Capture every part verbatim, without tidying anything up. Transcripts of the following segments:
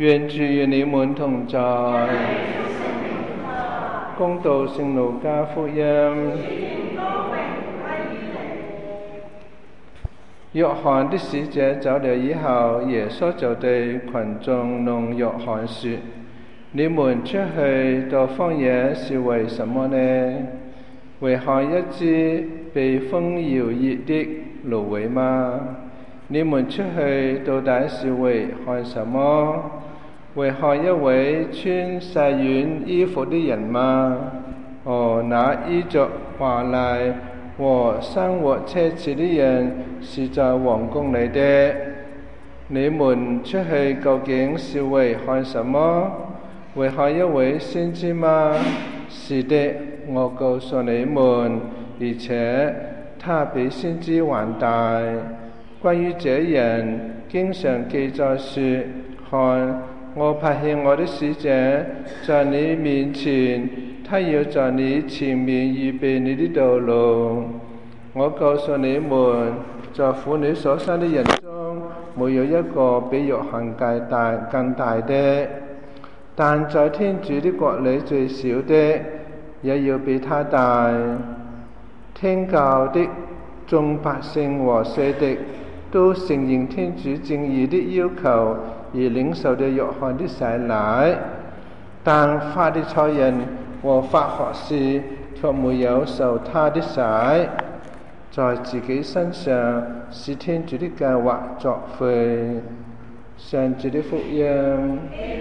願主與你們同在。恭讀聖路加福音。約翰的使者走了以後，耶穌就對群眾弄約翰說：你們出去到荒野是為什麼呢？為看一枝被風搖曳的蘆葦嗎？你們出去到底是為看什麼？為看一位穿細軟衣服的人嗎？哦，那衣着華麗和生活奢侈的人是在王宮裏的。你們出去究竟是為看什麼？為看一位先知嗎？是的，我告訴你們，而且他比先知還大。關於這人，經常記載說：看，我派遣我的使者在你面前，他要在你前面預備你的道路。我告訴你們，在婦女所生的人中，沒有一個比約翰更大更大的，但在天主的國裏最小的，也要比他大。聽教的眾百姓和稅吏都承認天主正義的要求，而領受了約翰的洗禮，但法利賽人和法學士卻沒有受他的洗，在自己身上使天主的計劃作廢。上主的福音。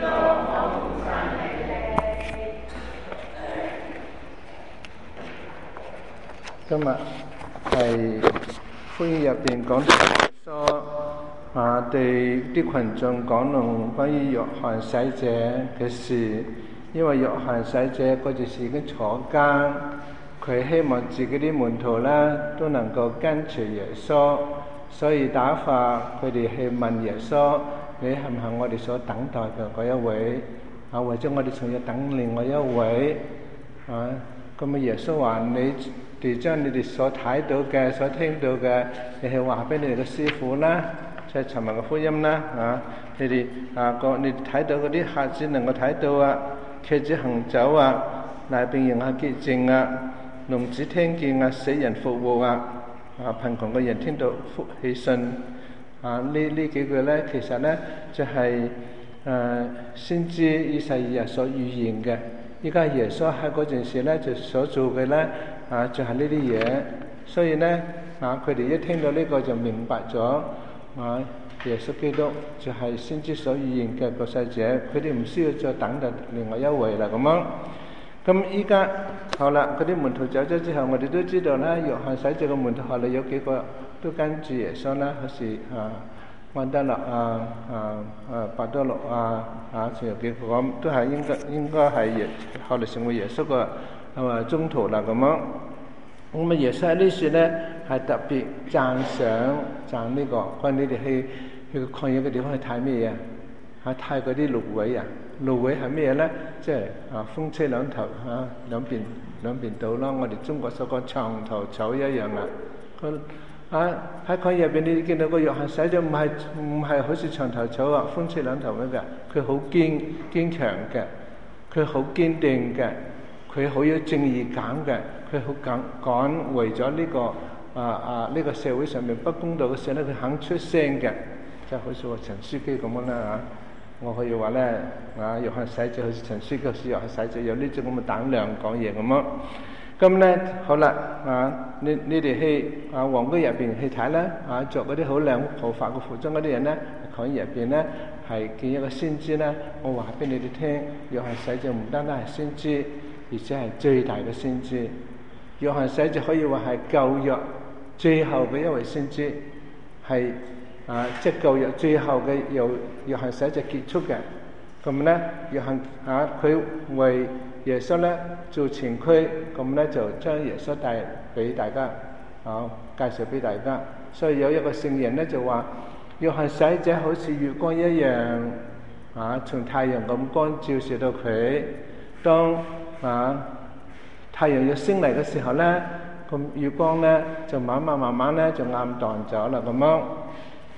今日係福音入邊講到啊，對啲群眾講論關於約翰洗者嘅事，因為約翰洗者嗰陣時已經坐監，佢希望自己啲門徒咧都能夠跟隨耶穌，所以打發佢哋去問耶穌：你係唔係我哋所等待嘅嗰一位？啊，或者我哋仲要等另外一位？啊，咁啊耶穌話：你哋將你哋所睇到嘅、所聽到嘅，你係話俾你哋嘅師傅啦。即係尋日嘅福音啦，啊！你哋啊個你哋睇到嗰啲瞎子能夠睇到啊，瘸子行走啊，癩病人啊潔淨啊，聾子聽見啊，死人復活啊，啊貧窮嘅人聽到福喜訊啊！呢呢幾句咧，其實咧就係、是、誒先知以賽亞所預言嘅。依家耶穌喺嗰陣時咧，就所做嘅咧啊，就係呢啲嘢。所以咧啊，佢哋一聽到呢個就明白咗。啊！耶穌基督就係先知所預言嘅救世者，佢哋唔需要再等待另外一位啦。咁樣，咁依家好啦，嗰啲門徒走咗之後，我哋都知道啦。約翰洗者嘅門徒後嚟有幾個都跟住耶穌啦，好似啊安德肋啊啊啊伯多祿啊啊，仲有幾個咁，都係應該應該係耶後嚟成為耶穌嘅啊宗徒啦。咁樣。咁啊，耶穌喺呢處咧係特別讚賞讚呢、這個，關你哋去去曠野嘅地方去睇咩嘢？嚇睇嗰啲蘆葦啊！蘆葦係咩嘢咧？即係啊風車兩頭嚇、啊、兩邊兩邊倒啦。我哋中國所講牆頭草一樣啦。佢啊喺曠野入邊，你見到個約翰洗者唔係唔係好似牆頭草啊，風車兩頭咁嘅，佢好堅堅強嘅，佢好堅定嘅，佢好有正義感嘅。佢好敢敢為咗呢、這個啊啊呢、這個社會上面不公道嘅事咧，佢肯出聲嘅，即係好似話陳書記咁樣啦嚇。我可以話咧啊，約翰洗者好似陳書記，好似約翰洗者有呢種咁嘅膽量講嘢咁樣。咁咧好啦啊，你你哋去啊皇宮入邊去睇啦啊，着嗰啲好靚豪華嘅服裝嗰啲人咧，喺入邊咧係見一個先知咧。我話俾你哋聽，約翰洗者唔單單係先知，而且係最大嘅先知。約翰洗者可以話係舊約最後嘅一位先知，係啊，即係舊約最後嘅由約翰洗者結束嘅。咁咧，約翰啊，佢為耶穌咧做前驅，咁咧就將耶穌帶俾大家，啊，介紹俾大家。所以有一個聖人咧就話，約翰洗者好似月光一樣，啊，從太陽咁光照射到佢，當啊。太陽要升嚟嘅時候咧，咁月光咧就慢慢慢慢咧就暗淡咗啦咁樣。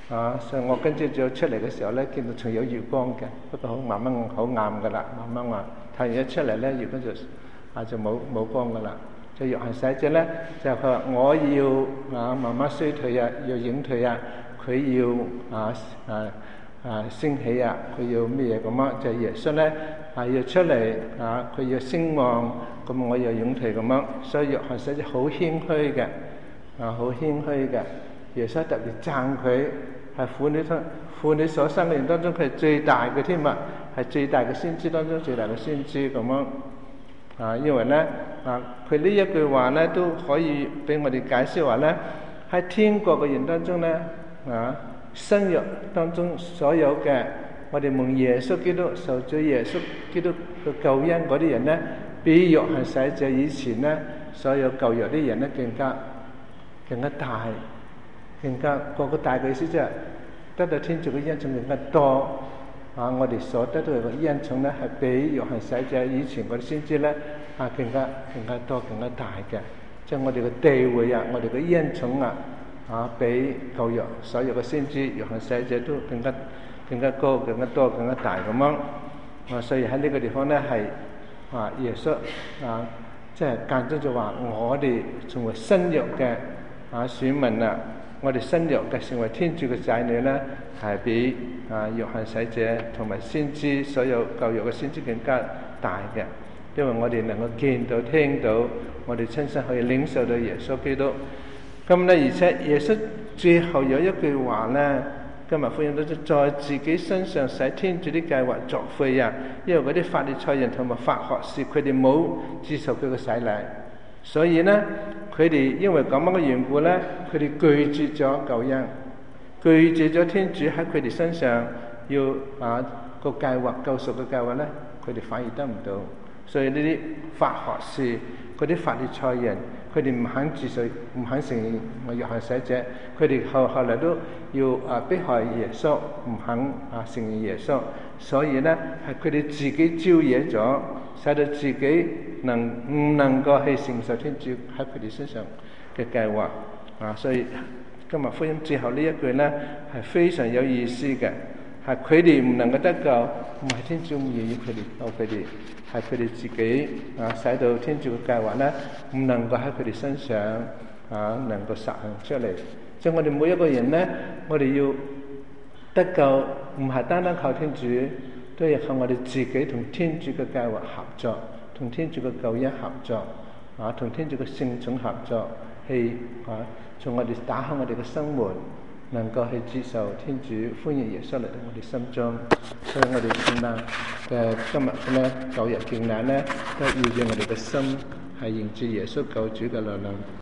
啊，所以我跟住咗出嚟嘅時候咧，見到仲有月光嘅，不過好慢慢好暗噶啦，慢慢話太陽一出嚟咧，月光就啊就冇冇光噶啦。就約翰使者咧，就佢話我要啊慢慢衰退啊，要隱退啊，佢要啊啊啊升起啊，佢要咩嘢咁樣？就係、耶穌咧啊要出嚟啊，佢要聲望，咁我要隱退咁樣。所以約翰使者好謙虛嘅，啊好謙虛嘅。耶穌特別讚佢係婦女中婦女所生嘅人當中，佢係最大嘅添啊，係最大嘅先知當中最大嘅先知咁樣。啊，因為咧啊，佢呢一句話咧都可以俾我哋解釋話咧，喺天國嘅人當中咧啊，新約當中所有嘅我哋蒙耶穌基督受咗耶穌基督嘅救恩嗰啲人咧，比約翰使者以前咧所有舊約啲人咧更加更加大，更加個個大嘅意思即係得到天主嘅恩寵更加多。啊！我哋所得到嘅恩寵咧，係比約翰使者以前嗰啲先知咧啊更加更加多、更加大嘅。即係我哋嘅地位啊，我哋嘅恩寵啊，啊比舊約所有嘅先知、約翰使者都更加更加高、更加多、更加大咁樣。啊，所以喺呢個地方咧係啊耶穌啊，即係間中就話我哋成為新約嘅啊選民啊。我哋新約嘅成為天主嘅仔女咧，係比啊約翰使者同埋先知所有舊約嘅先知更加大嘅，因為我哋能夠見到、聽到，我哋親身可以領受到耶穌基督。咁咧，而且耶穌最後有一句話咧，今日福音都在自己身上使天主啲計劃作廢啊！因為嗰啲法利賽人同埋法學士，佢哋冇接受佢嘅洗禮。所以咧，佢哋因為咁樣嘅緣故咧，佢哋拒絕咗救恩，拒絕咗天主喺佢哋身上要啊個計劃救贖嘅計劃咧，佢哋反而得唔到。所以呢啲法學士、嗰啲法利賽人，佢哋唔肯接受，唔肯承認我約翰使者，佢哋後後嚟都要啊迫害耶穌，唔肯啊承認耶穌。所以咧，係佢哋自己招惹咗，使到自己能唔能夠去承受天主喺佢哋身上嘅計劃啊！所以今日福音最後呢一句咧係非常有意思嘅，係佢哋唔能夠得救，唔係天主唔願意佢哋救佢哋，係佢哋自己啊使到天主嘅計劃咧唔能夠喺佢哋身上啊能夠實行出嚟。即係我哋每一個人咧，我哋要得救唔係單單靠天主，都要靠我哋自己同天主嘅計劃合作，同天主嘅救恩合作，啊，同天主嘅聖寵合作，去啊，從我哋打開我哋嘅生活，能夠去接受天主歡迎耶穌嚟到我哋心中。所以我哋聖誕嘅今日咧，九日敬禮咧，都要讓我哋嘅心係迎接耶穌救主嘅來臨。